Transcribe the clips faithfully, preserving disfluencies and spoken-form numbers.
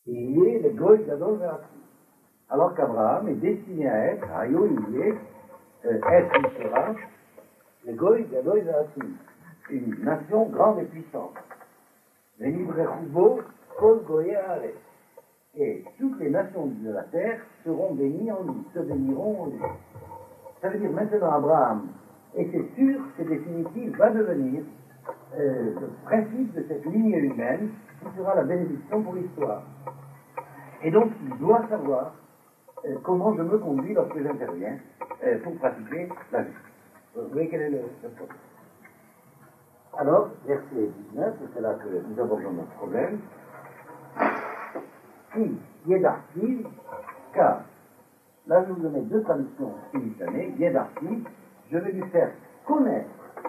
il est le Goy Gadol Ve'atzmi. Alors qu'Abraham est destiné à être, Ayo, il est, euh, être, il sera, le Goy Gadol Ve'atzmi, une nation grande et puissante. Venibrechoubo, Kol Goye Haaretz. Et toutes les nations de la terre seront bénies en lui, se béniront en lui. Ça veut dire maintenant Abraham, et c'est sûr, c'est définitif, va devenir euh, le principe de cette lignée humaine qui sera la bénédiction pour l'histoire. Et donc il doit savoir euh, comment je me conduis lorsque j'interviens euh, pour pratiquer la vie. Vous voyez quel est le, le problème. Alors, verset dix-neuf, c'est là que nous abordons notre problème. Qui Yedarki, car, là je vous donne deux traductions simultanées, Yedarki, je vais lui faire connaître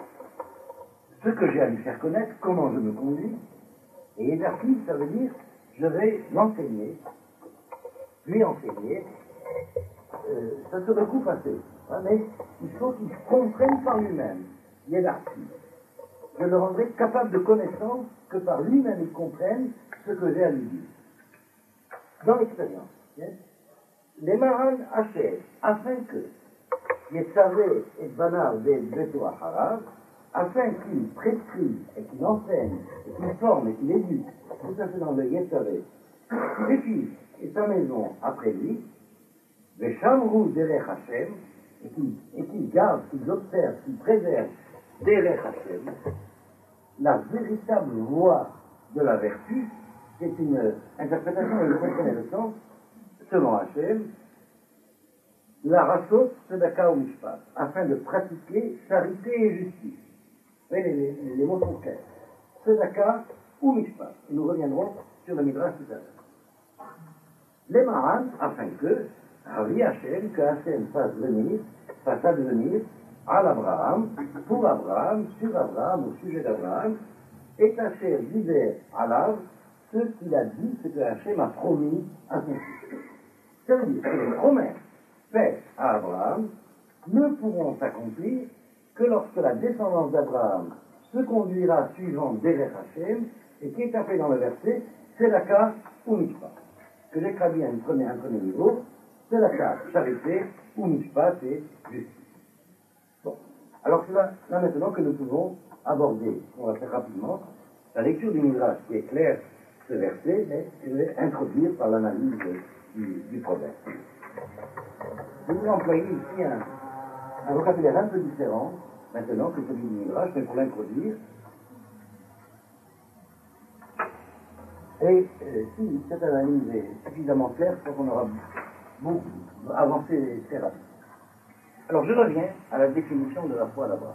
ce que j'ai à lui faire connaître, comment je me conduis, et Yedarki, ça veut dire, je vais l'enseigner, lui enseigner, euh, ça se recoupe assez, hein, mais il faut qu'il comprenne par lui-même, Yedarki. Je le rendrai capable de connaissance que par lui-même il comprenne ce que j'ai à lui dire. Dans l'expérience, yes? Les Maran Hachem, afin que Yetzaveh et Banav Beto Acharav, afin qu'il prescrive et qu'il enseigne, et qu'il forme et qu'il éduque, tout à fait dans le Yetzaveh, ses fils et sa maison après lui, Veshamru Derech Hachem, et qu'il et qu'il garde, qu'il observe, qu'il préserve Derech Hachem, la véritable voie de la vertu. C'est une interprétation, et vous comprenez le sens, selon Hachem, la rachot tzedaka ou mishpat, afin de pratiquer charité et justice. Vous voyez, les, les, les mots sont clairs. Tzedaka ou mishpat. Et nous reviendrons sur le Midrash tout à l'heure. Les Maran, afin que, Ravi Hachem, que Hachem fasse venir, fasse advenir à l'Abraham, pour Abraham, sur Abraham, au sujet d'Abraham, et Hachem disait à l'arbre, ce qu'il a dit, ce que Hachem a promis à son fils. Ça veut dire que les promesses faites à Abraham ne pourront s'accomplir que lorsque la descendance d'Abraham se conduira suivant Derech Hachem, et qui est appelé dans le verset, c'est la cas ou mishpat. Que j'ai traduit à un premier, un premier niveau, c'est la cas charité ou mishpat et justice. Bon. Alors c'est là, là maintenant que nous pouvons aborder, on va faire rapidement, la lecture du Midrash qui est claire, ce verset, mais je vais introduire par l'analyse du, du problème. Je vais employer ici un, un vocabulaire un peu différent, maintenant que celui du Midrash, mais pour l'introduire. Et euh, si cette analyse est suffisamment claire, je crois qu'on aura beaucoup avancé très rapidement. Alors je reviens à la définition de la foi d'Abraham.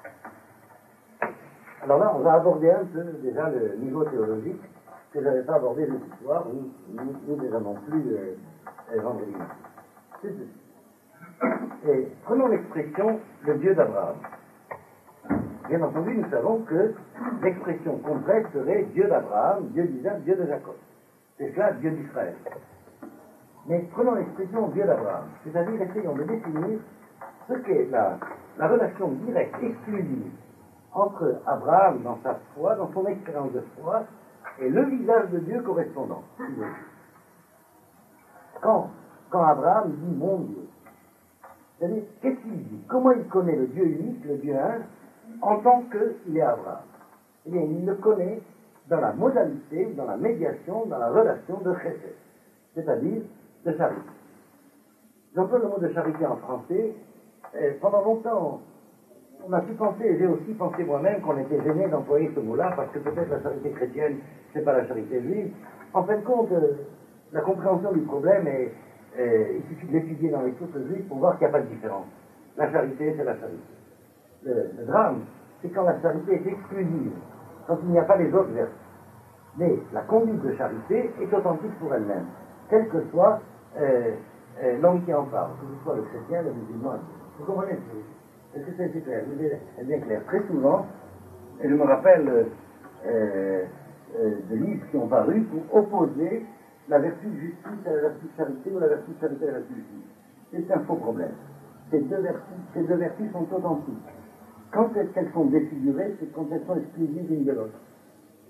Alors là, on va aborder un peu déjà le niveau théologique que je n'avais pas abordé jeudi soir, ni, ni, ni déjà non plus euh, euh, vendredi. C'est ceci. Et prenons l'expression le Dieu d'Abraham. Bien entendu, nous savons que l'expression complète serait Dieu d'Abraham, Dieu d'Isaac, Dieu de Jacob. C'est cela, Dieu d'Israël. Mais prenons l'expression Dieu d'Abraham, c'est-à-dire essayons de définir ce qu'est la, la relation directe, exclusive, entre Abraham dans sa foi, dans son expérience de foi, et le visage de Dieu correspondant. Quand, quand Abraham dit mon Dieu, c'est-à-dire, qu'est-ce qu'il dit? Comment il connaît le Dieu unique, le Dieu un, en tant qu'il est Abraham? Eh bien, il le connaît dans la modalité, dans la médiation, dans la relation de chesed, c'est-à-dire de charité. J'emploie le mot de charité en français. Et pendant longtemps, on a pu penser, et j'ai aussi pensé moi-même qu'on était gêné d'employer ce mot-là, parce que peut-être la charité chrétienne, c'est pas la charité juive. En fin de compte, euh, la compréhension du problème est, euh, il suffit de l'étudier dans les sources juives pour voir qu'il n'y a pas de différence. La charité, c'est la charité. Le, le drame, c'est quand la charité est exclusive, quand il n'y a pas les autres vertus. Mais la conduite de charité est authentique pour elle-même, quel que soit euh, euh, l'homme qui en parle, que ce soit le chrétien, le musulman. Vous comprenez? Est-ce que c'est clair? C'est bien clair. Très souvent, et je me rappelle euh, euh, de livres qui ont paru pour opposer la vertu de justice à la vertu de charité ou la vertu de charité à la vertu de justice. C'est un faux problème. Ces deux vertus, ces deux vertus sont authentiques. Quand elles sont défigurées, c'est quand elles sont exclusives l'une de l'autre.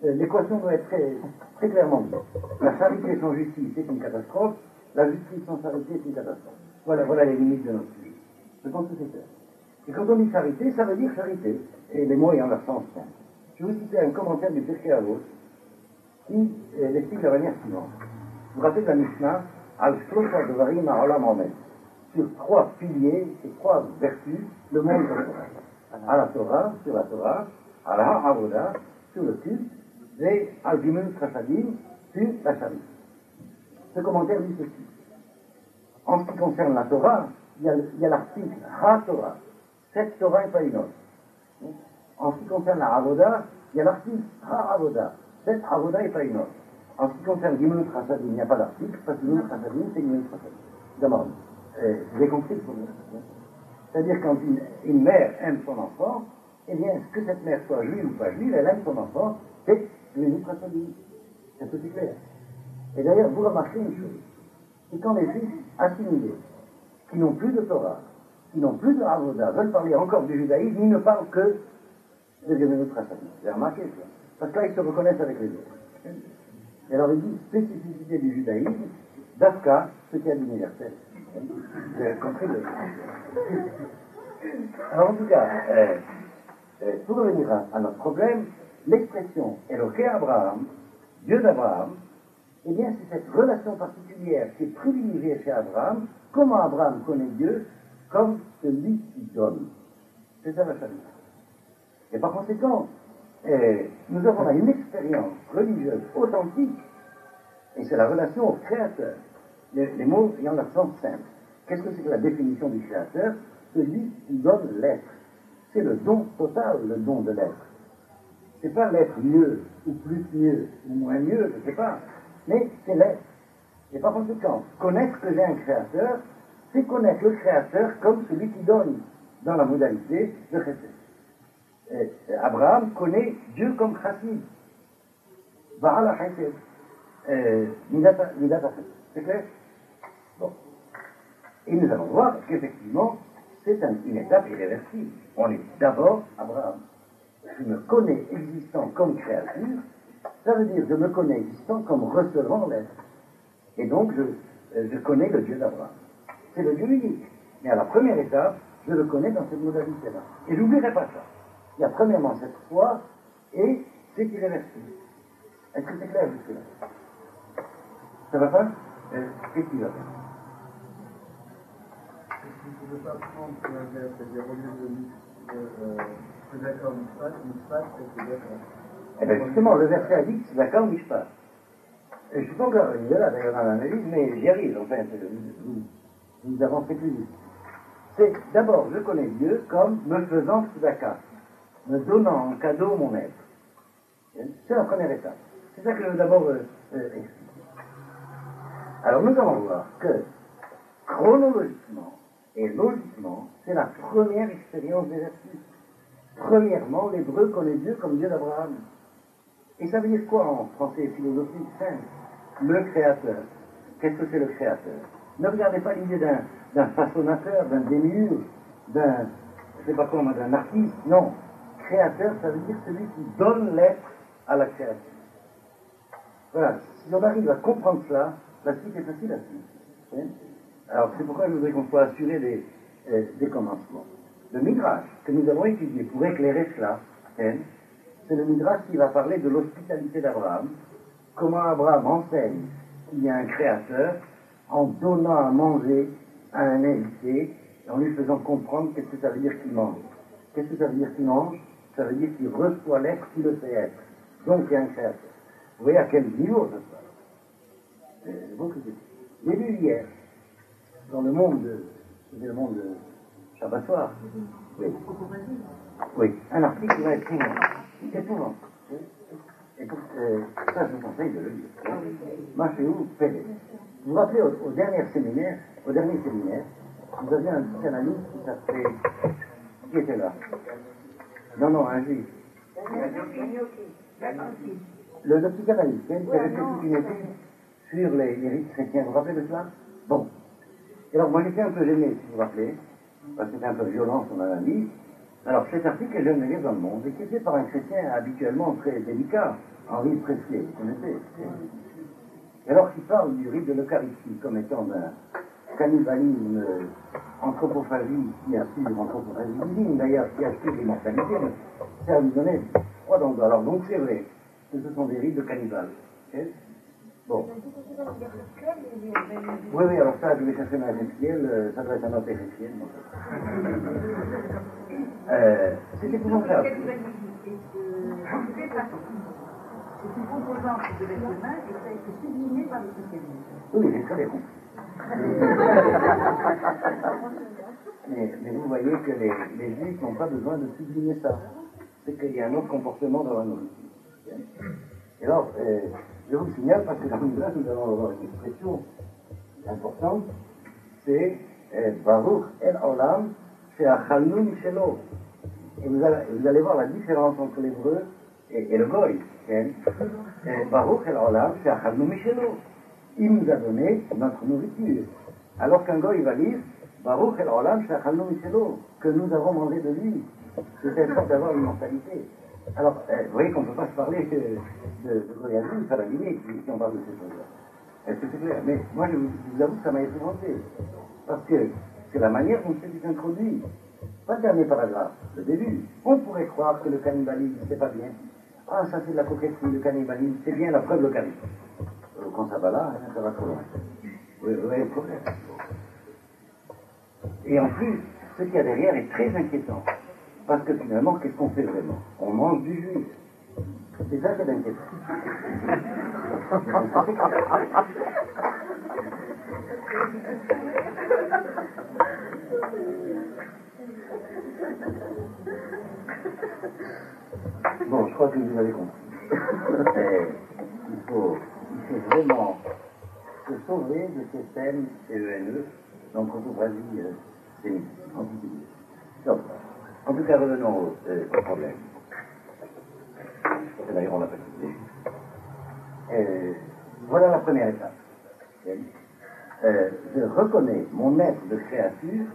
euh, l'équation doit être très, très clairement dite. La charité sans justice est une catastrophe, la justice sans charité est une catastrophe. Voilà, voilà les limites de notre vie. Je pense que c'est clair. Et quand on dit charité, ça veut dire charité, et les mots ayant leur sens simple. Je vais vous citer un commentaire du Pirkei Avot qui euh, l'explique de la manière suivante. Vous vous rappelez de la Mishnah, Al Shlosha Devarim Ha'olam Omed, sur trois piliers et trois vertus, le monde se à la Torah, sur la Torah, à la Avoda, sur le culte, et Al Gimel Trachadim, sur la charité. Ce commentaire dit ceci. En ce qui concerne la Torah, il y a, il y a l'article Ha-Torah, cette Torah et pas une autre. En ce qui concerne la Avoda, il y a l'article Ha-Avoda, cette Avoda et pas une autre. En ce qui concerne Gimel Trachadim, il n'y a pas d'article, parce que Gimel Trachadim, c'est Gimel Trachadim. D'abord, euh, vous avez compris pour vous. C'est-à-dire quand une, une mère aime son enfant, eh bien, que cette mère soit juive ou pas juive, elle aime son enfant, c'est Gimel Trachadim. C'est tout clair. Et d'ailleurs, vous remarquez une chose, c'est quand les juifs assimilés, qui n'ont plus de Torah, qui n'ont plus de Avoda, veulent parler encore du judaïsme, ils ne parlent que de Gimel Trachadim. Vous avez remarqué ça? Parce que là, ils se reconnaissent avec les autres. Et alors, il dit, spécificité du judaïsme, d'Afka, ce qui est d'universel. Vous avez compris le... Alors, en tout cas, euh, euh, pour revenir à, à notre problème, l'expression Eloké Abraham, Dieu d'Abraham, eh bien, c'est cette relation particulière qui est privilégiée chez Abraham. Comment Abraham connaît Dieu? Comme celui qui donne. C'est ça la charité. Et par conséquent, eh, nous avons là une expérience religieuse authentique, et c'est la relation au Créateur. Les, les mots ayant leur sens simple. Qu'est-ce que c'est que la définition du Créateur? Celui qui donne l'être. C'est le don total, le don de l'être. C'est pas l'être mieux, ou plus mieux, ou moins mieux, je ne sais pas. Mais c'est l'être. Et par conséquent, connaître que j'ai un créateur, c'est connaître le créateur comme celui qui donne, dans la modalité de chesed. Abraham connaît Dieu comme chassid. Ba'ala chesed. Midata chesed. C'est clair? Bon. Et nous allons voir qu'effectivement, c'est un, une étape irréversible. On est d'abord Abraham. Je me connais existant comme créature. Ça veut dire, je me connais existant comme recevant l'être. Et donc, je, je connais le Dieu d'Abraham. C'est le Dieu unique. Mais à la première étape, je le connais dans cette modalité-là. Et je n'oublierai pas ça. Il y a premièrement cette foi, et c'est irréversible. Est-ce que c'est clair jusque-là? Ça va pas? euh, Qu'est-ce qui va pas? Vous ne pouvez pas prendre un verbe, c'est-à-dire au lieu de Tzedaka Mishpat, Mishpat, c'est Tzedaka. Eh bien justement, le verset a dit que c'est d'accord, Mishpat. Je ne suis pas encore arrivé là, d'ailleurs, dans l'analyse, mais j'y arrive, enfin, nous, nous avons fait plus vite. C'est d'abord, je connais Dieu comme me faisant tzedaka, me donnant en cadeau mon être. C'est la première étape. C'est ça que je veux d'abord euh, euh, expliquer. Alors nous allons voir que, chronologiquement et logiquement, c'est la première expérience des vertus. Premièrement, l'hébreu connaît Dieu comme Dieu d'Abraham. Et ça veut dire quoi en français philosophique simple? Le créateur. Qu'est-ce que c'est le créateur? Ne regardez pas l'idée d'un, d'un façonnateur, d'un démiurge, d'un, je sais pas comment, d'un artiste. Non. Créateur, ça veut dire celui qui donne l'être à la créature. Voilà. Si on arrive à comprendre cela, la suite est facile à suivre. Alors c'est pourquoi je voudrais qu'on soit assuré des, euh, des commencements. Le Midrash que nous avons étudié pour éclairer cela, hein, c'est le Midrash qui va parler de l'hospitalité d'Abraham, comment Abraham enseigne qu'il y a un créateur en donnant à manger à un invité, en lui faisant comprendre qu'est-ce que ça veut dire qu'il mange. Qu'est-ce que ça veut dire qu'il mange? Ça veut dire qu'il reçoit l'être qui le fait être. Donc il y a un créateur. Vous voyez à quel niveau ça se passe. J'ai lu hier, dans le monde de, le monde de Shabbat soir, oui. Oui, un article qui va être c'est épouvant. Et pour, euh, ça, je vous conseille de le lire. Machéou Pérez. Vous vous rappelez, au, au dernier séminaire, au dernier séminaire, vous aviez un psychanalyste qui s'appelait... Qui était là? Non, non, un juif. Le, le psychanalyste, hein, qui avait fait toute une étude sur les, les rites chrétiens. Vous vous rappelez de cela? Bon. Et alors, moi, j'étais un peu gêné, si vous vous rappelez, parce que c'était un peu violent son analyse. Alors, cet article est le meilleur dans le monde, et qui est fait par un chrétien habituellement très délicat, Henri Pressier, vous connaissez. Et alors qu'il parle du rite de l'Eucharistie comme étant d'un cannibalisme, euh, anthropophagie qui assure, anthropophagie divine d'ailleurs, qui assure l'immortalité, ça nous donnait trois donc. Alors donc c'est vrai que ce sont des rites de cannibales. Okay. Bon. Oui, oui, alors ça, je vais chercher ma Ézéchiel, euh, ça doit être un autre Ézéchiel. Euh, c'est épouvantable. C'est une composante de l'être humain et ça a été sublimé par le christianisme. Oui, j'ai très bien compris. mais, mais vous voyez que les, les juifs n'ont pas besoin de sublimer ça. C'est qu'il y a un autre comportement dans la nourriture. Et alors, euh, je vous le signale parce que dans le Midrash, nous allons avoir une expression importante, c'est euh, Baruch el Olam she'achalnu mishelo. Et vous allez, vous allez voir la différence entre l'hébreu et, et le goy. Hein? Baruch el Olam she'achalnu mishelo. Il nous a donné notre nourriture. Alors qu'un goy va dire Baruch el Olam she'achalnu mishelo, que nous avons mangé de lui. C'est important d'avoir l'immortalité. Alors, euh, vous voyez qu'on ne peut pas se parler de, de, de goyadisme à la limite si on parle de ces choses-là. Est-ce que c'est clair? Mais moi, je vous, je vous avoue que ça m'a épouvanté. Parce que c'est la manière dont c'est introduit. Pas le dernier paragraphe, le début. On pourrait croire que le cannibalisme, c'est pas bien. Ah, ça c'est de la coquetterie, le cannibalisme, c'est bien la preuve l'Eucharistie. Euh, quand ça va là, hein, ça va trop loin. Vous voyez le problème. Et en plus, ce qu'il y a derrière est très inquiétant. Parce que finalement, qu'est-ce qu'on fait vraiment? On mange du juif. C'est ça qui est inquiétant. Bon, je crois que vous avez compris. Et il, faut, il faut vraiment se sauver de ces thèmes C E N E, donc anthropophagie euh, sémite, antisémite. Donc, en tout cas, revenons au, euh, au problème. Et d'ailleurs, on l'a pas quitté. Euh, voilà la première étape. Euh, je reconnais mon être de créature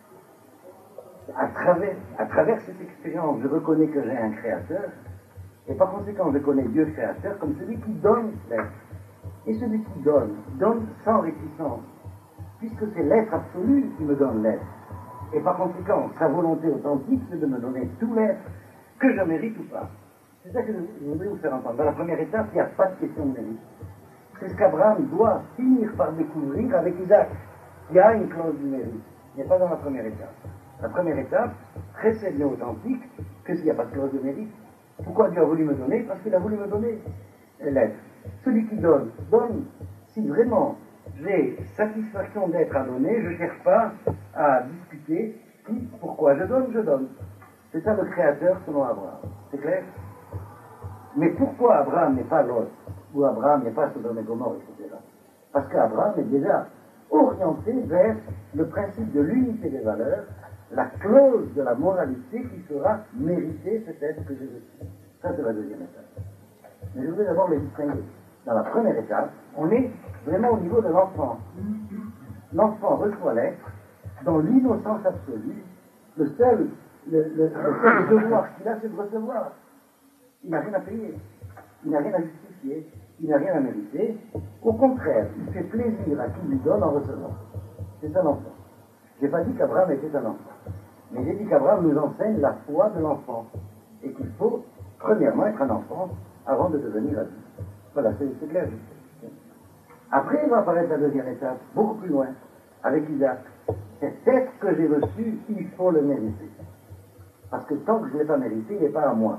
à travers, à travers cette expérience. Je reconnais que j'ai un créateur et par conséquent, je connais Dieu créateur comme celui qui donne l'être. Et celui qui donne, donne sans réticence, puisque c'est l'être absolu qui me donne l'être. Et par conséquent, sa volonté authentique, c'est de me donner tout l'être, que je mérite ou pas. C'est ça que je voudrais vous faire entendre. Dans la première étape, il n'y a pas de question de mérite. C'est ce qu'Abraham doit finir par découvrir avec Isaac. Il y a une clause du mérite. Il n'y a pas dans la première étape. La première étape précède l'authentique que s'il n'y a pas de clause de mérite. Pourquoi Dieu a voulu me donner? Parce qu'il a voulu me donner l'être. Celui qui donne, donne. Si vraiment j'ai satisfaction d'être à donner, je ne cherche pas à discuter qui, pourquoi je donne, je donne. C'est ça le créateur selon Abraham. C'est clair? Mais pourquoi Abraham n'est pas l'autre? Ou Abraham n'est pas Sodome et Gomorrhe, et cetera. Parce qu'Abraham est déjà orienté vers le principe de l'unité des valeurs, la clause de la moralité qui fera mériter cet être que je suis. Ça, c'est la deuxième étape. Mais je voudrais d'abord les distinguer. Dans la première étape, on est vraiment au niveau de l'enfant. L'enfant reçoit l'être dans l'innocence absolue. Le seul, le, le, le seul devoir qu'il a, c'est de recevoir. Il n'a rien à payer. Il n'a rien à justifier. Il n'a rien à mériter. Au contraire, il fait plaisir à qui lui donne en recevant. C'est un enfant. Je n'ai pas dit qu'Abraham était un enfant. Mais j'ai dit qu'Abraham nous enseigne la foi de l'enfant. Et qu'il faut, premièrement, être un enfant avant de devenir adulte. Voilà, c'est clair. Après, il va apparaître la deuxième étape, beaucoup plus loin, avec Isaac. Cet être que j'ai reçu, il faut le mériter. Parce que tant que je ne l'ai pas mérité, il n'est pas à moi.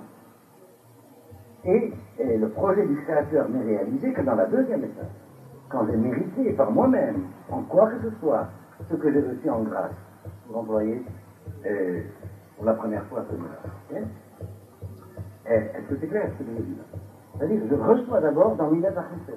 Et, et le projet du Créateur n'est réalisé que dans la deuxième étape. Quand j'ai mérité par moi-même, en quoi que ce soit, ce que j'ai reçu en grâce. Vous employez euh, pour la première fois ce mot. Okay? Est-ce que c'est clair ce que je dis là? C'est-à-dire, je reçois d'abord dans l'idée d'Achesed.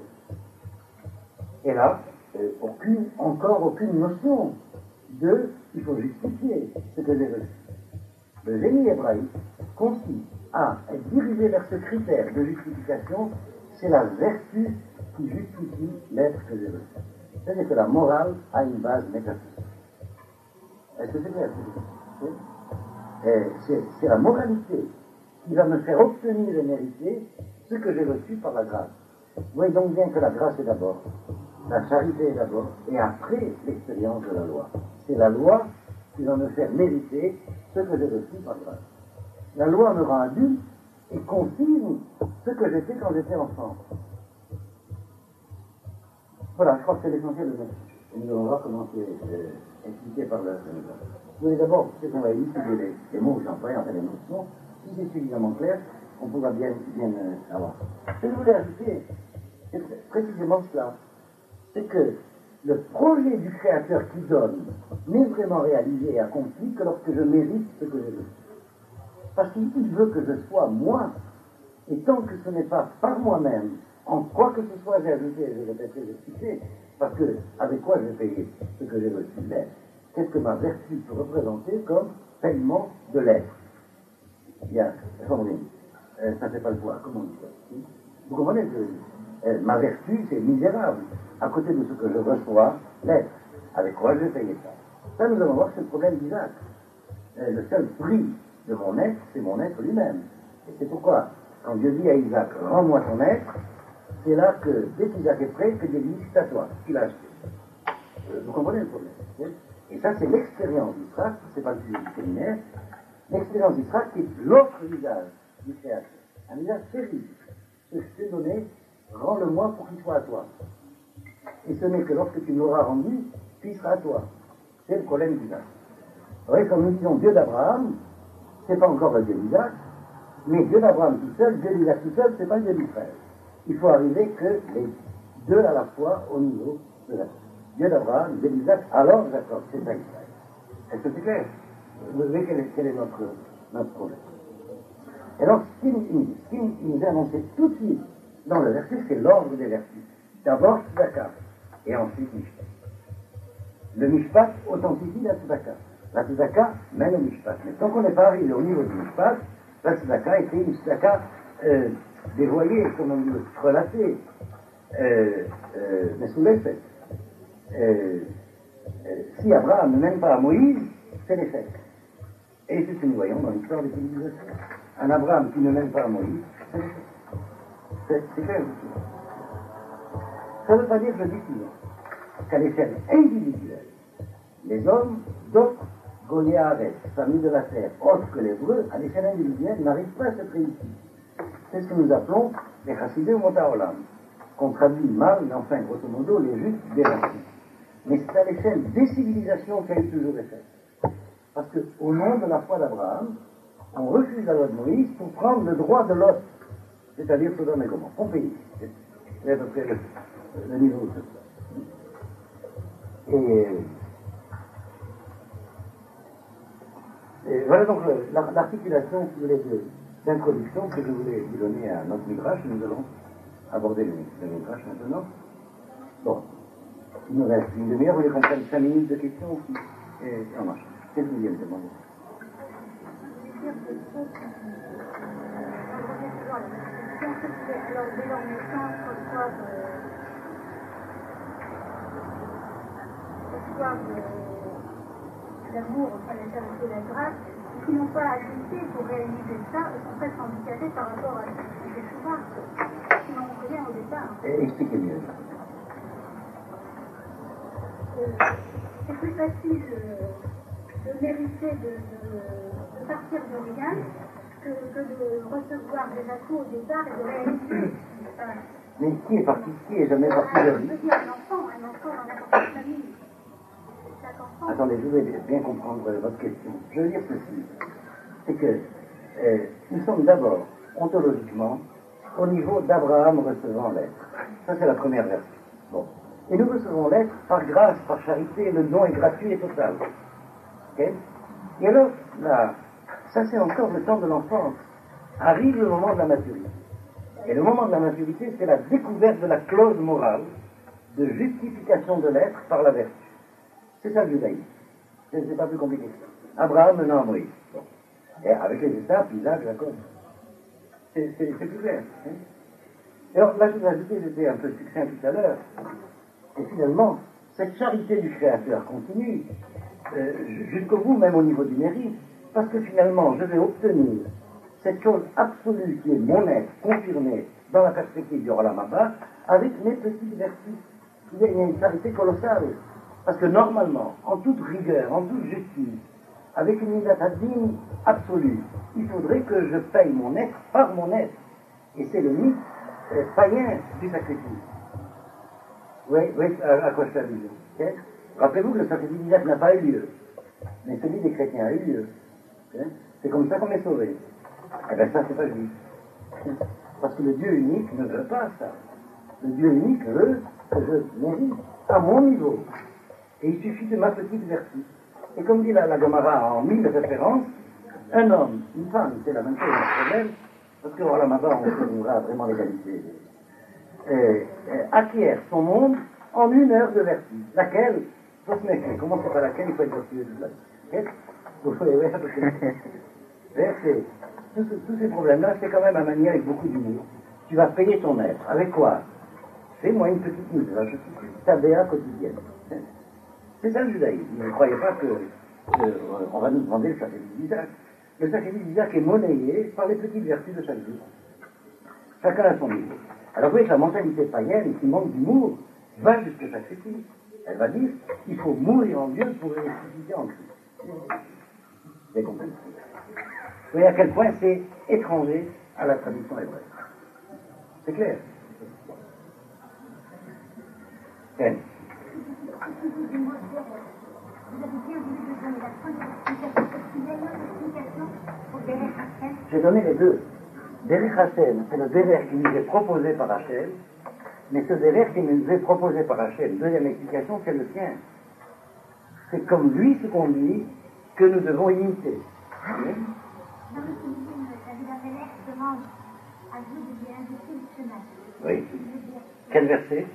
Et là, euh, aucune, encore aucune notion de il faut justifier ce que j'ai reçu. Le génie hébraïque consiste à être dirigé vers ce critère de justification, c'est la vertu qui justifie l'être que j'ai reçu. C'est-à-dire que la morale a une base métaphysique. Est-ce que c'est clair? C'est la moralité qui va me faire obtenir et mériter ce que j'ai reçu par la grâce. Vous voyez donc bien que la grâce est d'abord, la charité est d'abord, et après l'expérience de la loi. C'est la loi qui va me faire mériter ce que j'ai reçu par grâce. La loi me rend adulte et confirme ce que j'étais quand j'étais enfant. Voilà, je crois que c'est l'essentiel de notre. Et nous allons voir comment c'est euh, expliqué par le. Vous voulez d'abord, c'est qu'on va élucider les, les mots que j'emploie, enfin les notions. Si c'est suffisamment clair, on pourra bien, bien euh, savoir. Ce que je voulais ajouter, c'est précisément cela. C'est que le projet du Créateur qui donne n'est vraiment réalisé et accompli que lorsque je mérite ce que j'ai reçu. Parce qu'il veut que je sois moi. Et tant que ce n'est pas par moi-même, en quoi que ce soit j'ai ajouté, je répéterai, j'ai cité, parce que avec quoi je vais payer ce que j'ai reçu d'être? Qu'est-ce que ma vertu peut représenter comme paiement de l'être? Bien, Sandrine, euh, ça ne fait pas le poids, comment on dit ça? Vous comprenez que euh, ma vertu, c'est misérable, à côté de ce que je reçois, l'être. Avec quoi je vais payer ça? Ça, nous allons voir, c'est le problème d'Isaac. Euh, le seul prix de mon être, c'est mon être lui-même. Et c'est pourquoi, quand Dieu dit à Isaac, rends-moi ton être, c'est là que, dès qu'Isaac est prêt, que Dieu dit, c'est à toi, qu'il a acheté. Euh, vous comprenez le problème? Et ça, c'est l'expérience d'Isaac, c'est pas le sujet du séminaire, l'expérience d'Isaac qui est l'autre visage du Créateur. Un visage terrible. Ce que je t'ai donné, rends-le-moi pour qu'il soit à toi. Et ce n'est que lorsque tu me l'auras rendu, qu'il sera à toi. C'est le problème d'Isaac. Vous voyez, comme nous disons Dieu d'Abraham, c'est pas encore le Dieu d'Isaac, mais Dieu d'Abraham tout seul, Dieu d'Isaac tout seul, c'est pas le Dieu d'Israël. Il faut arriver que les deux à la fois au niveau de la terre. Dieu d'Abraham, Dieu d'Isaac, alors j'accorde, c'est ça Israël. Est-ce que c'est clair? Vous voyez quel est, quel est notre, notre problème. Et donc, ce qui nous, ce qui nous est annoncé tout de suite dans le verset, c'est l'ordre des vertus. D'abord, tzedaka, et ensuite mishpat. Le mishpat authentifie la tzedaka. La tzedaka mène le mishpat. Mais tant qu'on n'est pas arrivé au niveau du mishpat, la tzedaka était une tzedaka euh, dévoyée, comme on dit, relatée, euh, euh, mais sous l'effet. Euh, euh, si Abraham ne mène pas à Moïse, c'est l'échec. Et c'est ce que nous voyons dans l'histoire des civilisations. Un Abraham qui ne mène pas à Moïse, c'est l'échec. C'est, c'est clair aussi. Ça ne veut pas dire, je dis toujours, qu'à l'échelle individuelle, les hommes d'autres Goliath, famille de la terre, autres que l'hébreu, à l'échelle individuelle, n'arrivent pas à cette réussite. C'est ce que nous appelons les chassidés ou motaolam, qu'on traduit mal, mais enfin, grosso modo, les justes des racines. Mais c'est à l'échelle des civilisations qu'il y a eu toujours effet. Parce qu'au nom de la foi d'Abraham, on refuse la loi de Moïse pour prendre le droit de l'autre, c'est-à-dire Sodome et Gomorrhe. On paye. C'est à peu près le, le niveau de ça. Et, et voilà donc le, l'articulation, si vous voulez, de, d'introduction que je voulais vous donner à notre midrash. Nous allons aborder le, le midrash maintenant. Bon, il nous reste une demi-heure, vous voulez qu'on prenne cinq minutes de questions et ça marche. C'est le deuxième demande. Alors, dès leur naissance, reçoivent, reçoivent l'amour, enfin la charité et la grâce, qui n'ont pas agité pour réaliser ça, sont très handicapés par rapport à ces choix qui n'ont rien au départ. Expliquez mieux. Euh, c'est plus facile de, de mériter de, de, de partir de rien que, que de recevoir des atouts au départ et de réaliser. Euh, Mais qui est parti, qui est jamais parti de Je lui? veux dire un enfant, un enfant dans n'importe quelle famille. Chaque enfant. Attendez, je voudrais bien comprendre votre question. Je veux dire ceci, c'est que euh, nous sommes d'abord, ontologiquement, au niveau d'Abraham recevant l'être. Ça, c'est la première version. Bon. Et nous recevons l'être par grâce, par charité, le don est gratuit et total. Okay? Et alors, là, ça c'est encore le temps de l'enfance. Arrive le moment de la maturité. Et le moment de la maturité, c'est la découverte de la clause morale de justification de l'être par la vertu. C'est ça le judaïsme. C'est, c'est pas plus compliqué que ça. Abraham menant à Moïse. Bon. Et avec les étapes, Isaac, Jacob. C'est, c'est, c'est plus clair. Hein? Et alors là, je vous ai ajouté, j'étais un peu succinct tout à l'heure. Et finalement, cette charité du Créateur continue euh, jusqu'au bout, même au niveau du mérite, parce que finalement, je vais obtenir cette chose absolue qui est mon être, confirmée dans la perspective du Olam Haba, avec mes petites vertus. Il y a une charité colossale. Parce que normalement, en toute rigueur, en toute justice, avec une midat hadin absolue, il faudrait que je paye mon être par mon être. Et c'est le mythe euh, païen du sacrifice. Oui, oui, à, à quoi je fais allusion. Okay? Rappelez-vous que le sacrifice d'Isaac n'a pas eu lieu, mais celui des chrétiens a eu lieu. Okay? C'est comme ça qu'on est sauvé. Eh bien ça, c'est pas juste. Parce que le Dieu unique ne veut pas ça. Le Dieu unique veut que je mérite à mon niveau. Et il suffit de ma petite vertu. Et comme dit la, la Gemara en mille références, un homme, une femme, c'est la même chose, un problème, parce que voilà, maintenant on trouvera vraiment l'égalité. Euh, euh, acquiert son monde en une heure de vertu. Laquelle, faut se méfier. Comment c'est pas laquelle, il faut être vertueux de laquelle. Vous voyez, ouais, parce que tous, tous ces problèmes-là, c'est quand même à manier avec beaucoup d'humour. Tu vas payer ton être. Avec quoi? Fais-moi une petite mise, je suis ta B A quotidienne. C'est ça le judaïsme. Ne croyez pas que euh, on va nous demander le sacrifice d'Isaac. Le sacrifice d'Isaac est monnayé par les petites vertus de chaque jour. Chacun à son niveau. Alors vous voyez que la mentalité païenne qui manque d'humour va jusqu'au sacrifice. Elle va dire qu'il faut mourir en Dieu pour ressusciter en Christ. Vous avez compris? Vous voyez à quel point c'est étranger à la tradition hébraïque. C'est clair? Ken. J'ai donné les deux. Derech Hashem, c'est le derech qui nous est proposé par Hachem, mais ce derech qui nous est proposé par Hachem, deuxième explication, c'est le sien. C'est comme lui se conduit que nous devons imiter. Oui. Oui. Quel verset?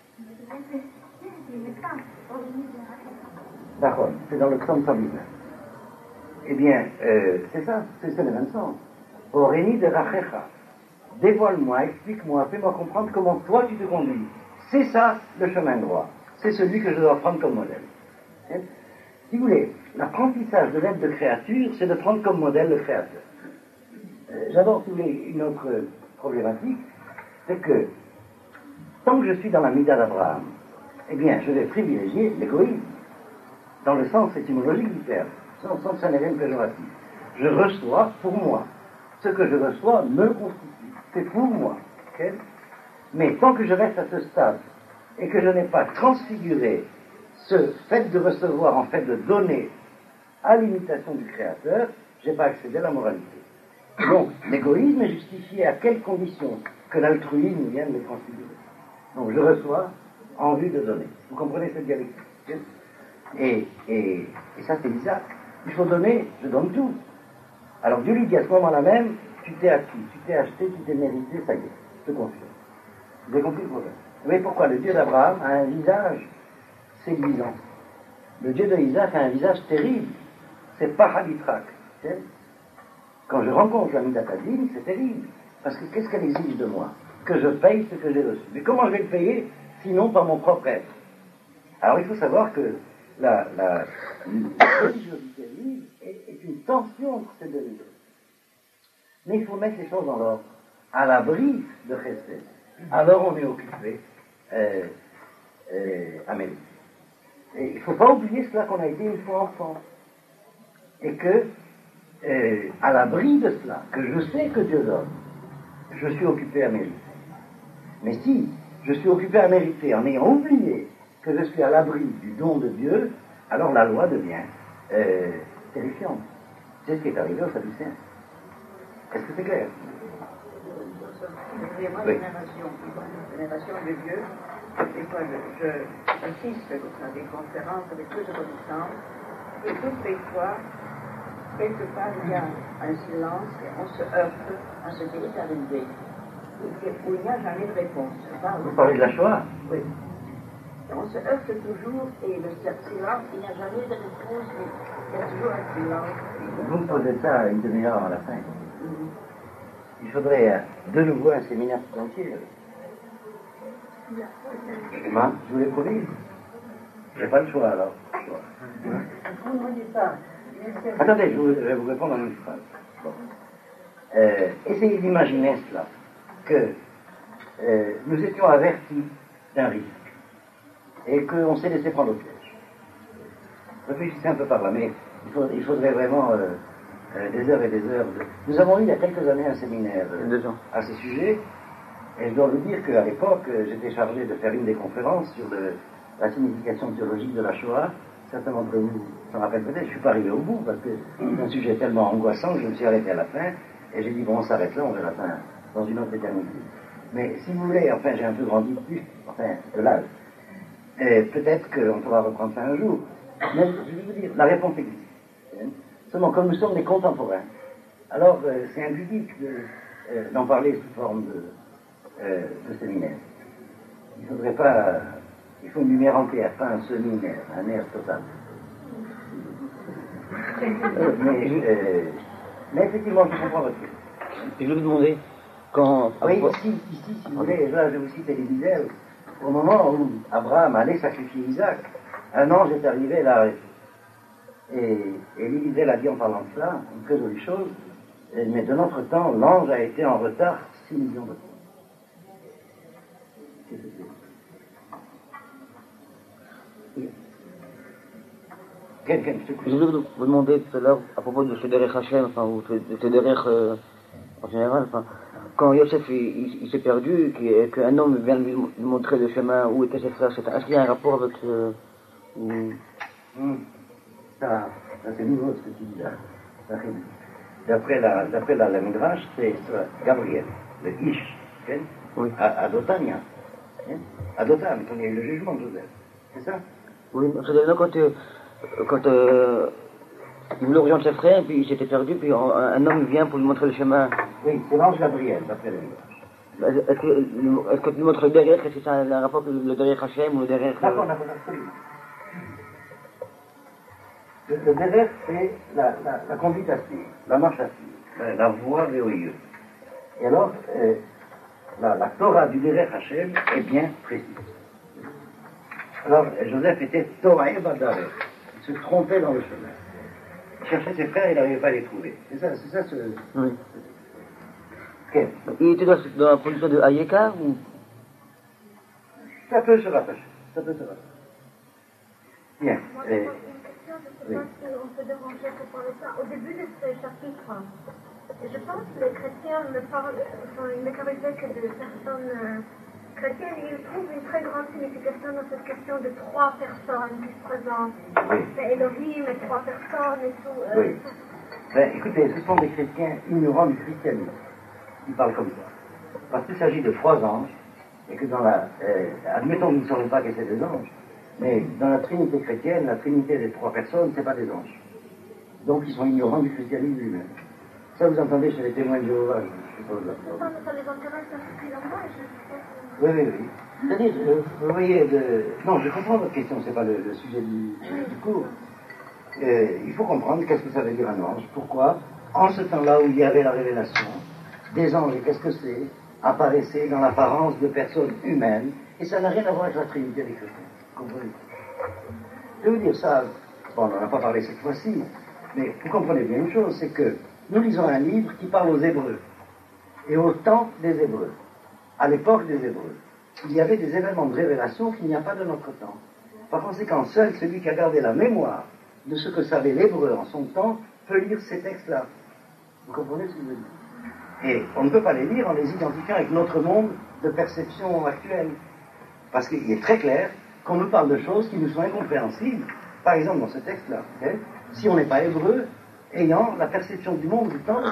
D'accord, c'est dans le psaume cent dix-neuf. Eh bien, euh, c'est ça, c'est, c'est le même sens. Oréni de Rachecha. Dévoile-moi, explique-moi, fais-moi comprendre comment toi tu te conduis. C'est ça le chemin droit. C'est celui que je dois prendre comme modèle. Hein? Si vous voulez, l'apprentissage de l'être de créature, c'est de prendre comme modèle le créateur. Euh, j'aborde si vous voulez, une autre problématique, c'est que tant que je suis dans la Mida d'Abraham, eh bien, je vais privilégier l'égoïsme, dans le sens étymologique du terme, sans, sans que ça n'ait rien de péjoratif. Je reçois pour moi. Ce que je reçois me constitue. C'est pour moi. Okay? Mais tant que je reste à ce stade, et que je n'ai pas transfiguré ce fait de recevoir, en fait de donner, à l'imitation du Créateur, je n'ai pas accédé à la moralité. Donc, l'égoïsme est justifié à quelles conditions? Que l'altruisme vienne me transfigurer. Donc, je reçois en vue de donner. Vous comprenez cette dialectique? Et, et, et ça, c'est Isaac. Il faut donner, je donne tout. Alors Dieu lui dit à ce moment-là même, tu t'es acquis, tu t'es acheté, tu t'es mérité, ça y est, je te confie. Vous avez compris le problème? Vous voyez pourquoi le Dieu d'Abraham a un visage séduisant. Le Dieu d'Isaac a un visage terrible. C'est pas Haditrak. Quand je rencontre la Midat Hadin, c'est terrible. Parce que qu'est-ce qu'elle exige de moi? Que je paye ce que j'ai reçu. Mais comment je vais le payer, sinon par mon propre être? Alors il faut savoir que la, la, la religiosité libre est, est une tension entre ces deux niveaux. Mais il faut mettre les choses dans l'ordre. À l'abri de Chesed, alors on est occupé euh, euh, à mériter. Et il ne faut pas oublier cela qu'on a été une fois enfant. Et que, euh, à l'abri de cela, que je sais que Dieu donne, je suis occupé à mériter. Mais si je suis occupé à mériter en ayant oublié que je suis à l'abri du don de Dieu, alors la loi devient euh, terrifiante. C'est ce qui est arrivé aux Sadducéens. Est-ce que c'est clair? Excusez-moi, oui. Génération, génération de Dieu, des fois je, je assiste à des conférences avec peu de connaissances, et toutes les fois, quelque part il y a un silence, et on se heurte à ce qui est arrivé, où il n'y a jamais de réponse. Vous parlez de la Shoah? Oui. On se heurte toujours, et le silence, il n'y a jamais de réponse, mais il y a toujours un silence. Vous me posez ça une demi-heure avant la fin. Il faudrait euh, de nouveau un séminaire tout entier. Moi, je vous l'ai promis. J'ai pas le choix alors. Vous ne me dites pas. Attendez, je, vous, je vais vous répondre en une phrase. Bon. euh, essayez d'imaginer cela, que euh, nous étions avertis d'un risque et qu'on s'est laissé prendre au piège. Réfléchissez un peu par là, mais il, faut, il faudrait vraiment euh, euh, des heures et des heures. De... Nous avons eu il y a quelques années un séminaire euh, à ce sujet, et je dois vous dire qu'à l'époque, euh, j'étais chargé de faire une des conférences sur le, la signification théologique de la Shoah. Certains d'entre vous s'en rappellent peut-être, je ne suis pas arrivé au bout, parce que c'est un sujet tellement angoissant que je me suis arrêté à la fin, et j'ai dit, bon, on s'arrête là, on verra ça dans une autre éternité. Mais si vous voulez, enfin, j'ai un peu grandi plus, enfin, de l'âge, et peut-être qu'on pourra reprendre ça un jour. Mais je vais vous dire, la réponse existe. Hein. Seulement, comme nous sommes des contemporains, alors euh, c'est impudique de, euh, d'en parler sous forme de, euh, de séminaire. Il ne faudrait pas... Il faut une lumière entière, pas un séminaire, un air total. Euh, mais, euh, mais effectivement, je comprends votre question. Je vais vous demander, quand... Ah oui, ici, ici, si vous voulez, là, je vous cite Élie-Wiesel, au moment où Abraham allait sacrifier Isaac, un ange est arrivé là. Et Élie-Wiesel a dit en parlant de cela, une très jolie chose, mais de notre temps, l'ange a été en retard six millions de fois. Qu'est-ce que c'est? Quelqu'un, je voulais vous, vous demander tout à l'heure à propos de Sederech Hashem, enfin, ou de Sederech euh, en général, enfin, quand Yosef il, il, il s'est perdu, qu'un homme vient lui montrer le chemin où était ses frères, est-ce qu'il y a un rapport avec ce... Ou... Mmh. Ça, ça c'est nouveau ce que tu dis là. D'après la, d'après la, la Midrash, c'est Gabriel, le Ish, okay? Oui. À, à Dothan, hein? À Dothan, quand il y a eu le jugement de Joseph. C'est ça? Oui, c'est-à-dire quand, euh, quand euh, il voulait orienter ses frères, puis il s'était perdu, puis un, un homme vient pour lui montrer le chemin. Oui, c'est l'ange Gabriel, d'après le Midrash. Est-ce que, est-ce que tu lui montres le derrière, est-ce que c'est un, un rapport avec le derrière Hachem ou le derrière... Euh... D'accord, d'accord, absolument. Le, le derrière, c'est la, la, la conduite à suivre, la marche à suivre, la voie vers Dieu. Et alors, euh, la, la Torah du derrière Hachem est bien précise. Alors, Joseph était Torah et Badare. Il se trompait dans le chemin. Il cherchait ses frères et il n'arrivait pas à les trouver. C'est ça, c'est ça ce... Oui. Okay. Il était dans, dans la position de Hayeka ou... Ça peut se rattacher. Ça peut se rattacher. Bien. Moi, Et... une question, je ne sais pas si on peut déranger pour parler ça. Au début de ce chapitre, je pense que les chrétiens ne parlent, enfin, ils ne caractérisent que de personnes euh, chrétiennes, et ils trouvent une très grande signification dans cette question de trois personnes qui se présentent. Oui. C'est Elohim et trois personnes et tout. Euh, Oui. Ben, écoutez, ce sont des chrétiens ignorants du christianisme qui parlent comme ça. Parce qu'il s'agit de trois anges, et que dans la... Euh, admettons que nous ne savons pas que c'est des anges, mais dans la Trinité chrétienne, la Trinité des trois personnes, ce n'est pas des anges. Donc ils sont ignorants du christianisme lui-même. Ça, vous entendez chez les témoins de Jéhovah, je suppose. ça, ça les intéresse particulièrement et je sais pas. Oui, oui, oui. C'est-à-dire, euh, vous voyez, de... non, je comprends votre question, c'est pas le, le sujet du, du cours. Euh, il faut comprendre qu'est-ce que ça veut dire un ange. Pourquoi, en ce temps-là où il y avait la révélation, des anges, et qu'est-ce que c'est, apparaissaient dans l'apparence de personnes humaines, et ça n'a rien à voir avec la Trinité des chrétiens. Vous comprenez? Je veux dire ça, bon, on n'en a pas parlé cette fois-ci, mais vous comprenez bien une chose, c'est que nous lisons un livre qui parle aux Hébreux, et au temps des Hébreux, à l'époque des Hébreux. Il y avait des événements de révélation qu'il n'y a pas de notre temps. Par conséquent, seul celui qui a gardé la mémoire de ce que savait l'Hébreu en son temps peut lire ces textes-là. Vous comprenez ce que je veux dire? Et on ne peut pas les lire en les identifiant avec notre monde de perception actuelle. Parce qu'il est très clair qu'on nous parle de choses qui nous sont incompréhensibles. Par exemple, dans ce texte-là, okay, si on n'est pas hébreu, ayant la perception du monde du temps,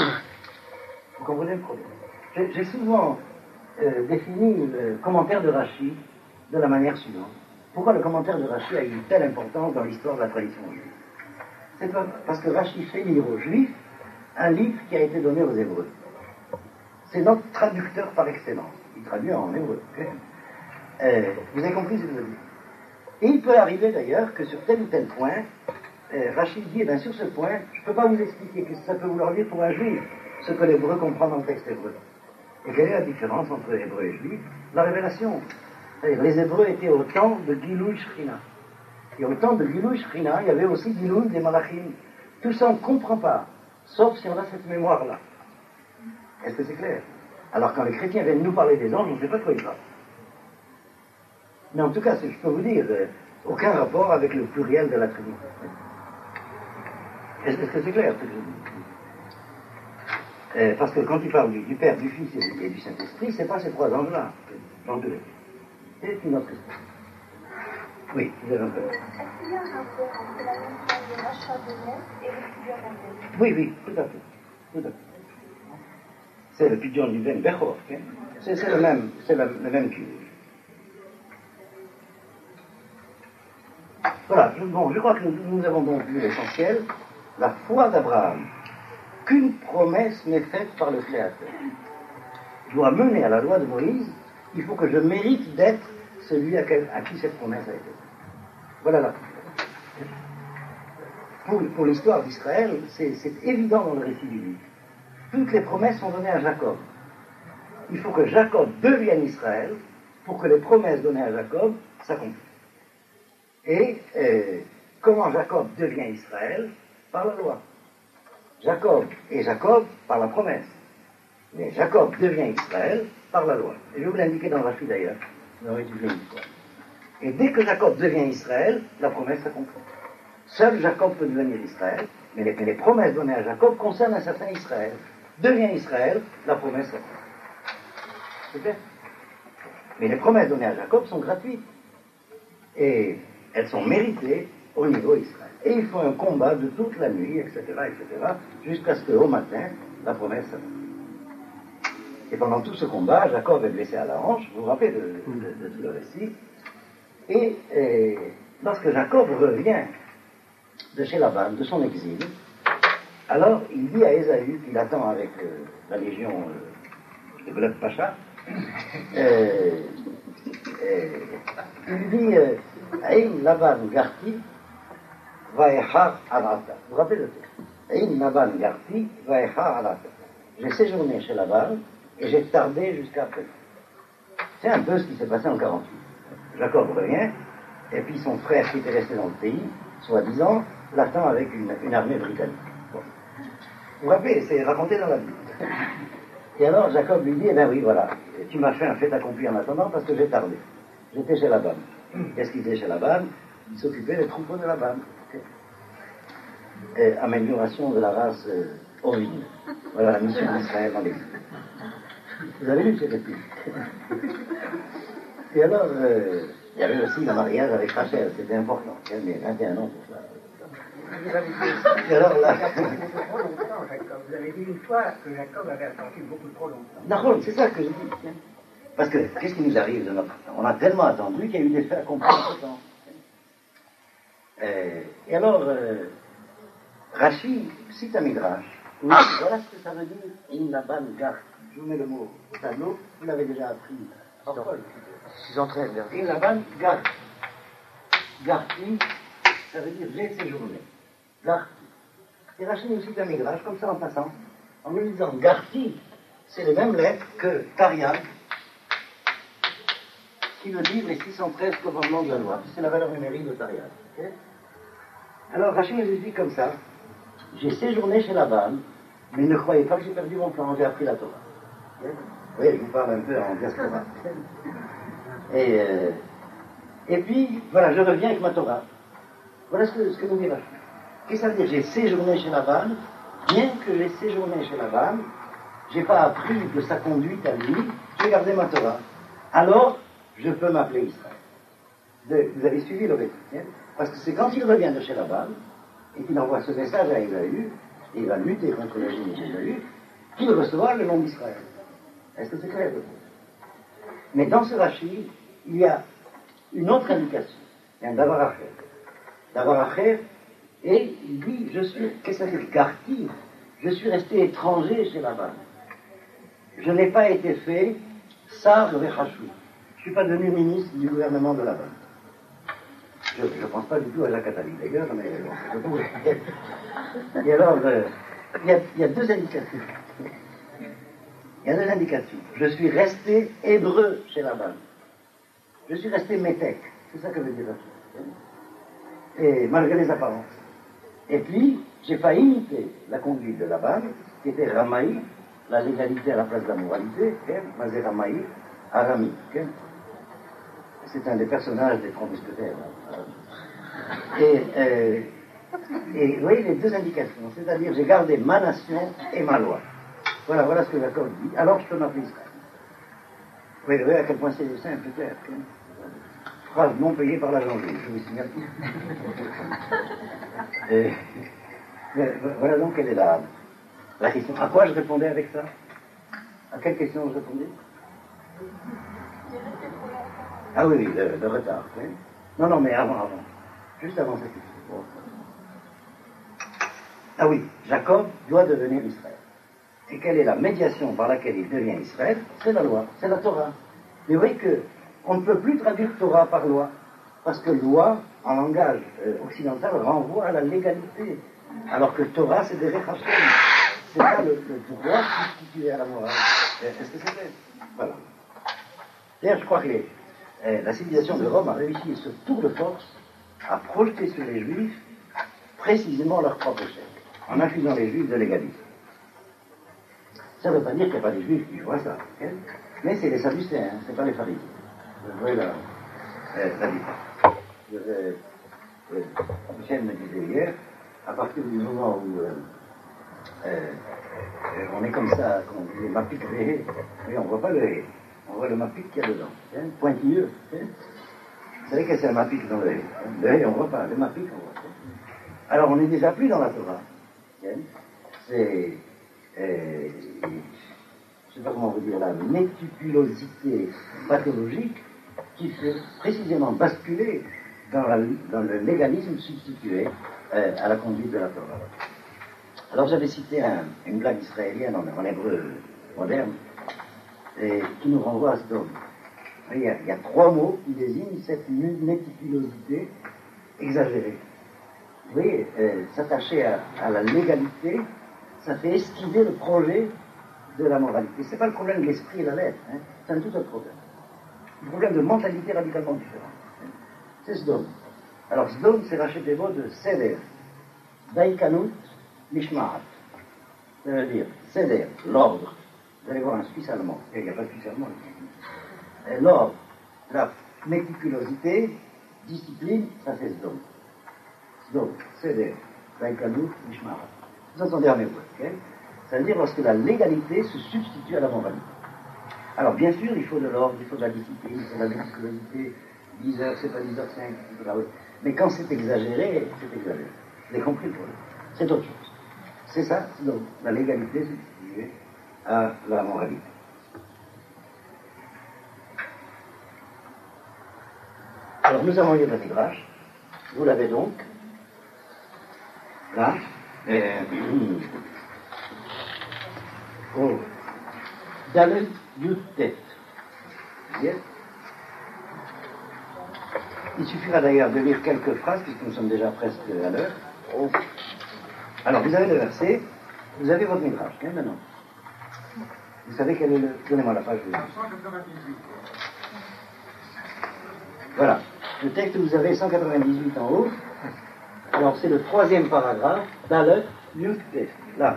vous comprenez le problème? J'ai, j'ai souvent euh, défini le commentaire de Rachi de la manière suivante. Pourquoi le commentaire de Rachi a eu une telle importance dans l'histoire de la tradition juive? C'est pas parce que Rachi fait lire aux Juifs un livre qui a été donné aux Hébreux. C'est notre traducteur par excellence. Il traduit en hébreu. Okay? Euh, vous avez compris ce que je veux dire? Et il peut arriver d'ailleurs que sur tel ou tel point, euh, Rachid dit, eh bien sur ce point, je ne peux pas vous expliquer que ça peut vouloir dire pour un juif, ce que l'hébreu comprend dans le texte hébreu. Et quelle est la différence entre hébreu et juif? La révélation. C'est-à-dire, les hébreux étaient au temps de Gilui Shechina. Et au temps de Gilui Shechina, il y avait aussi Gilui des Malachim. Tout ça, on ne comprend pas, sauf si on a cette mémoire-là. Est-ce que c'est clair? Alors quand les chrétiens viennent nous parler des anges, on ne sait pas de quoi ils parlent. Mais en tout cas, je peux vous dire, euh, aucun rapport avec le pluriel de la Trinité. Est-ce que c'est clair ce que je dis? euh, Parce que quand il parle du, du Père, du Fils et du, et du Saint-Esprit, c'est pas ces trois anges-là. Dans deux. C'est une autre histoire. Oui, vous avez un peu. Est-ce qu'il y a un rapport entre la notion de rachat de net et le pigeon d'Aven? Oui, oui, tout à fait. Tout à fait. C'est le pigeon du Ben Bechor. Hein? C'est, c'est le même, c'est le, le même cul. Voilà, je, bon, je crois que nous, nous avons donc vu l'essentiel, la foi d'Abraham, qu'une promesse m'est faite par le Créateur, doit mener à la loi de Moïse, il faut que je mérite d'être celui à, quel, à qui cette promesse a été faite. Voilà la pour, pour l'histoire d'Israël, c'est, c'est évident dans le récit du livre. Toutes les promesses sont données à Jacob. Il faut que Jacob devienne Israël pour que les promesses données à Jacob s'accomplissent. Et euh, comment Jacob devient Israël? Par la loi. Jacob est Jacob par la promesse. Mais Jacob devient Israël par la loi. Et je vais vous l'indiquer dans Rachi d'ailleurs. Vous aurez étudié l'histoire. Et dès que Jacob devient Israël, la promesse s'accomplit. Seul Jacob peut devenir Israël, mais les, mais les promesses données à Jacob concernent un certain Israël. Devient Israël, la promesse s'accomplit. C'est clair? Mais les promesses données à Jacob sont gratuites. Et elles sont méritées au niveau Israël. Et il faut un combat de toute la nuit, et cetera, et cetera, jusqu'à ce qu'au matin, la promesse s'accomplit. Et pendant tout ce combat, Jacob est blessé à la hanche, vous vous rappelez de, de, de tout le récit. Et, et lorsque Jacob revient de chez Laban, de son exil, alors il dit à Ésaü, qu'il attend avec euh, la légion euh, de Gleb Pacha, euh, euh, il dit euh, Aïn Laban Garti Vaechar Alata. Vous vous rappelez le texte? Aïn Laban Garti Vaechar Alata. J'ai séjourné chez Laban et j'ai tardé jusqu'à présent. C'est un peu ce qui s'est passé en quarante-huit. Jacob revient, et puis son frère qui était resté dans le pays, soi-disant, l'attend avec une, une armée britannique. Bon. Vous vous rappelez, c'est raconté dans la Bible. Et alors Jacob lui dit, eh bien oui, voilà, tu m'as fait un fait accompli en attendant parce que j'ai tardé. J'étais chez Laban. Qu'est-ce qu'il faisait chez Laban? Il s'occupait des troupeaux de Laban. Et amélioration de la race euh, ovine. Voilà la mission d'Israël dans l'exil. Vous avez lu ce récit? Et alors, euh, il y avait aussi le mariage avec Rachel, c'était important. Elle avait vingt et un ans pour ça. Et alors là... Vous avez dit une fois que Jacob avait attendu beaucoup trop longtemps. D'accord, c'est ça que je dis. Parce que, qu'est-ce qui nous arrive de notre temps? On a tellement attendu qu'il y a eu des faits accomplis en ce temps. Euh, et alors, euh, Rachi cite un midrash. Oui, voilà ce que ça veut dire. In Laban Gar. Je vous mets le mot au tableau. Vous l'avez déjà appris. six cent treize, bien. In Laban Gar. Garti, ça veut dire j'ai séjourné. Garti. Et Rachi nous cite un midrash comme ça en passant, en nous disant Garti, c'est les mêmes lettres que Tarian, qui veut dire les six cent treize commandements de la loi. C'est la valeur numérique de Tarian. Okay? Alors Rachi nous dit comme ça, j'ai séjourné chez Laban, mais ne croyez pas que j'ai perdu mon plan, j'ai appris la Torah. Okay? Oui, je vous parle un peu en diaspora. Et, euh, et puis, voilà, je reviens avec ma Torah. Voilà ce que, ce que nous dit Rachi. Qu'est-ce que ça veut dire? J'ai séjourné chez Laban, bien que j'ai séjourné chez Laban, j'ai pas appris de sa conduite à lui, j'ai gardé ma Torah. Alors, je peux m'appeler Israël. De, vous avez suivi le récit, hein? Parce que c'est quand il revient de chez Laban, et qu'il envoie ce message à Ésaü, et il va lutter contre la lignée d'Ésaü, qu'il recevra le nom d'Israël. Est-ce que c'est clair? Mais dans ce Rachi, il y a une autre indication. Il y a un Davar Acher. Davar Acher, et il dit, je suis, qu'est-ce que ça veut dire? Garti, je suis resté étranger chez Laban. Je n'ai pas été fait Sar Vechashou. Je ne suis pas devenu ministre du gouvernement de Laban. Je ne pense pas du tout à Jacques Attali d'ailleurs, mais bon, et alors, euh, il, y a, il y a deux indications. Il y a deux indications. Je suis resté hébreu chez Laban. Je suis resté métèque. C'est ça que veut dire la Et malgré les apparences. Et puis, j'ai pas imité la conduite de Laban, qui était Ramaï, la légalité à la place de la moralité, Mazer Amaï, Arami. C'est un des personnages des Trois Mousquetaires. Et, euh, et vous voyez les deux indications, c'est-à-dire j'ai gardé ma nation et ma loi. Voilà, voilà ce que Jacob dit. Alors je peux m'appeler Israël. Vous voyez à quel point c'est simple, clair. Phrase non payée par l'agent juif, je vous signale. Et, voilà donc quelle est la, la question. À quoi je répondais avec ça? À quelle question je répondais? Ah oui, oui, le, le retard. Oui. Non, non, mais avant, avant. Juste avant cette question. Bon. Ah oui, Jacob doit devenir Israël. Et quelle est la médiation par laquelle il devient Israël? C'est la loi, c'est la Torah. Mais vous voyez qu'on ne peut plus traduire Torah par loi, parce que loi, en langage euh, occidental, renvoie à la légalité. Alors que Torah, c'est des Rechachem. C'est pas le, le droit substitué à la morale. Est-ce que c'est vrai? Voilà. D'ailleurs, je crois que les, euh, la civilisation de Rome a réussi ce tour de force à projeter sur les Juifs précisément leur propre échec, en accusant les Juifs de légalisme. Ça ne veut pas dire qu'il n'y a pas des Juifs qui voient ça, hein, mais c'est les Sadducéens, hein, c'est pas les pharisiens. Vous voyez la, euh, la différence. Euh, euh, Michel me disait hier, à partir du moment où euh, euh, on est comme ça, qu'on dit mapic réhé, mais on ne voit pas le hé, on voit le mapic qu'il y a dedans, hein, pointilleux. Hein. Vous savez que c'est un mapic dans le hé? Hein. Le hé, on ne voit pas, le mapic, on voit. Hein. Alors on n'est déjà plus dans la Torah. Hein. C'est, euh, je ne sais pas comment vous dire, la méticulosité pathologique qui fait précisément basculer dans, la, dans le légalisme substitué euh, à la conduite de la Torah. Alors j'avais cité un, une blague israélienne en, en hébreu moderne et qui nous renvoie à ce dogme. Il y, a, il y a trois mots qui désignent cette méticulosité exagérée. Vous voyez, euh, s'attacher à, à la légalité, ça fait esquiver le projet de la moralité. Ce n'est pas le problème de l'esprit et la lettre, hein, c'est un tout autre problème. Un problème de mentalité radicalement différent. Hein. C'est ce dogme. Alors ce dogme, c'est racheté des mots de Seder, Daïkanut, Mishmaat. Ça veut dire Seder, l'ordre. Vous allez voir un Suisse allemand, il n'y a pas de Suisse allemand. L'ordre, la méticulosité, discipline, ça c'est ce dogme. Donc, Seder, Daïkanut, Mishmaat. Vous entendez un hébreu, ok? Ça veut dire lorsque la légalité se substitue à la moralité. Alors, bien sûr, il faut de l'ordre, il faut de la discipline, il faut de la méticulosité. dix heures, c'est pas dix heures cinq, et cetera. Mais quand c'est exagéré, c'est exagéré. Vous avez compris le problème? C'est autre chose. C'est ça, donc, la légalité substituée à la moralité. Alors, nous avons eu le Midrash. Vous l'avez donc. Là. Euh, oh. Dalet Yutet. Yes. Il suffira d'ailleurs de lire quelques phrases, puisque nous sommes déjà presque à l'heure. Oh. Alors, vous avez le verset, vous avez votre Midrash, hein, maintenant. Vous savez quel est le... Donnez-moi la page. cent quatre-vingt-dix-huit. Voilà. Le texte, vous avez cent quatre-vingt-dix-huit en haut. Alors, c'est le troisième paragraphe, Dalet Yutet. Là.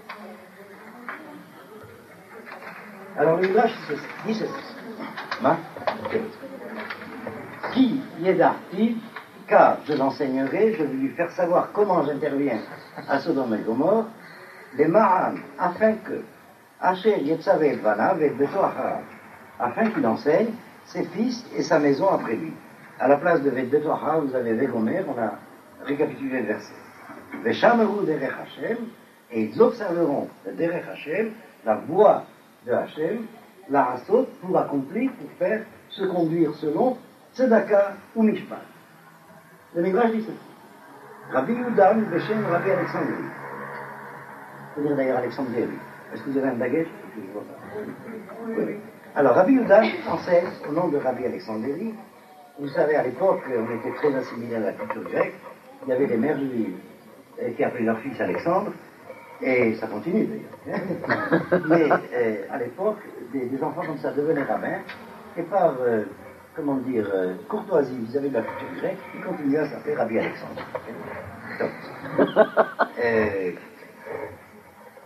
Alors, le Midrash dit ceci. Hein? Okay. Qui yedarti, car je l'enseignerai, je vais lui faire savoir comment j'interviens à Sodome et Gomorre, les Ma'an, afin que, Asher Yetzavé Vanav et Beto Acharav, afin qu'il enseigne ses fils et sa maison après lui. À la place de Beto Acharav, vous avez Vegomer, on a récapitulé le verset. Veshameru derech Hashem, et ils observeront le derech Hashem, la voie de Hashem, la Asot, pour accomplir, pour faire, se conduire selon Tzedaka ou Mishpat. Le Midrash dit ceci. Rabbi Yudan, Beshem, Rabbi Alexandrie. C'est-à-dire d'ailleurs Alexandrie. Est-ce que vous avez un baguette? Oui. Alors, Rabbi Yudan enseigne au nom de Rabbi Alexandrie. Vous savez, à l'époque, on était très assimilés à la culture grecque. Il y avait des mères juives qui appelaient leur fils Alexandre. Et ça continue d'ailleurs. Mais euh, à l'époque, des, des enfants comme ça devenaient rabbins. Et par... Euh, comment dire, euh, courtoisie vis-à-vis de la culture grecque, il continue à s'appeler Rabbi Alexandre. Donc, euh,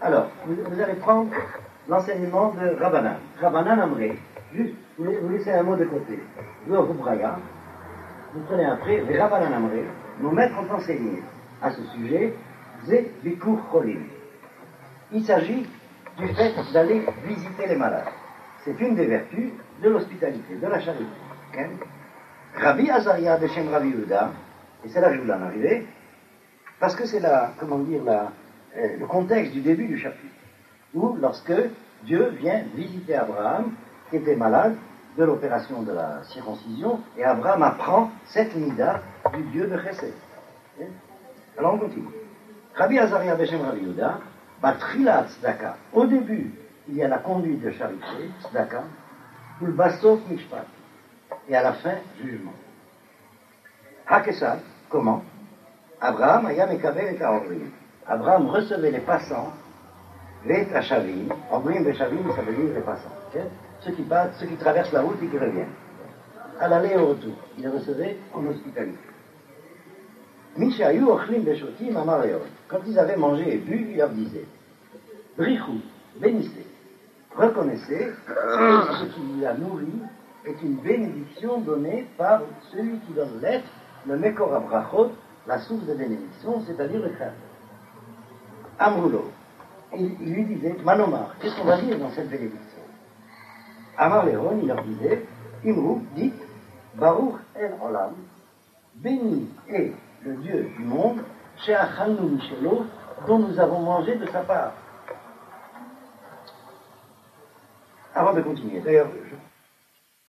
Alors, vous, vous allez prendre l'enseignement de Rabbanan. Rabbanan Amré. Juste, vous, vous laissez un mot de côté. Vous Braya. Vous prenez après, les Rabbanan Amré. Nos maîtres ont enseigné à ce sujet, Zé Bikur Cholim. Il s'agit du fait d'aller visiter les malades. C'est une des vertus de l'hospitalité, de la charité. Okay? Rabbi Azaria de Shem Rabbi Yehuda, et c'est là que je voulais en arriver, parce que c'est la, comment dire, la, euh, le contexte du début du chapitre, où lorsque Dieu vient visiter Abraham, qui était malade de l'opération de la circoncision, et Abraham apprend cette mida du Dieu de Chesed. Okay? Alors on continue. Rabbi Azaria de Shem Rabbi Yehuda, Batrila Tzedaka. Au début, il y a la conduite de charité, Tzedaka, ou le Bassof Mishpat. Et à la fin, jugement. Hakesad, comment? Abraham ayam ekabel et Aorim. Abraham recevait les passants, les Tachavim, Orim et Chavim, ça veut dire les passants. Okay? Ceux qui passent, ceux qui traversent la route et qui reviennent. À l'aller et au retour, il les recevait en hospitalité. Mishayu ochlim beshotim amar leot. Quand ils avaient mangé et bu, il leur disait, Brichou, bénissez, reconnaissez que ce qui vous a nourri est une bénédiction donnée par celui qui donne l'être, le Mekor Abrachot, la source de bénédiction, c'est-à-dire le Créateur. Amroulo, il, il lui disait, Manomar, qu'est-ce qu'on va dire dans cette bénédiction? Amar Léon, il leur disait, Imrou, dites, Baruch El Olam, béni est le Dieu du monde, chez Achanou Michelot, dont nous avons mangé de sa part. Avant de continuer, d'ailleurs,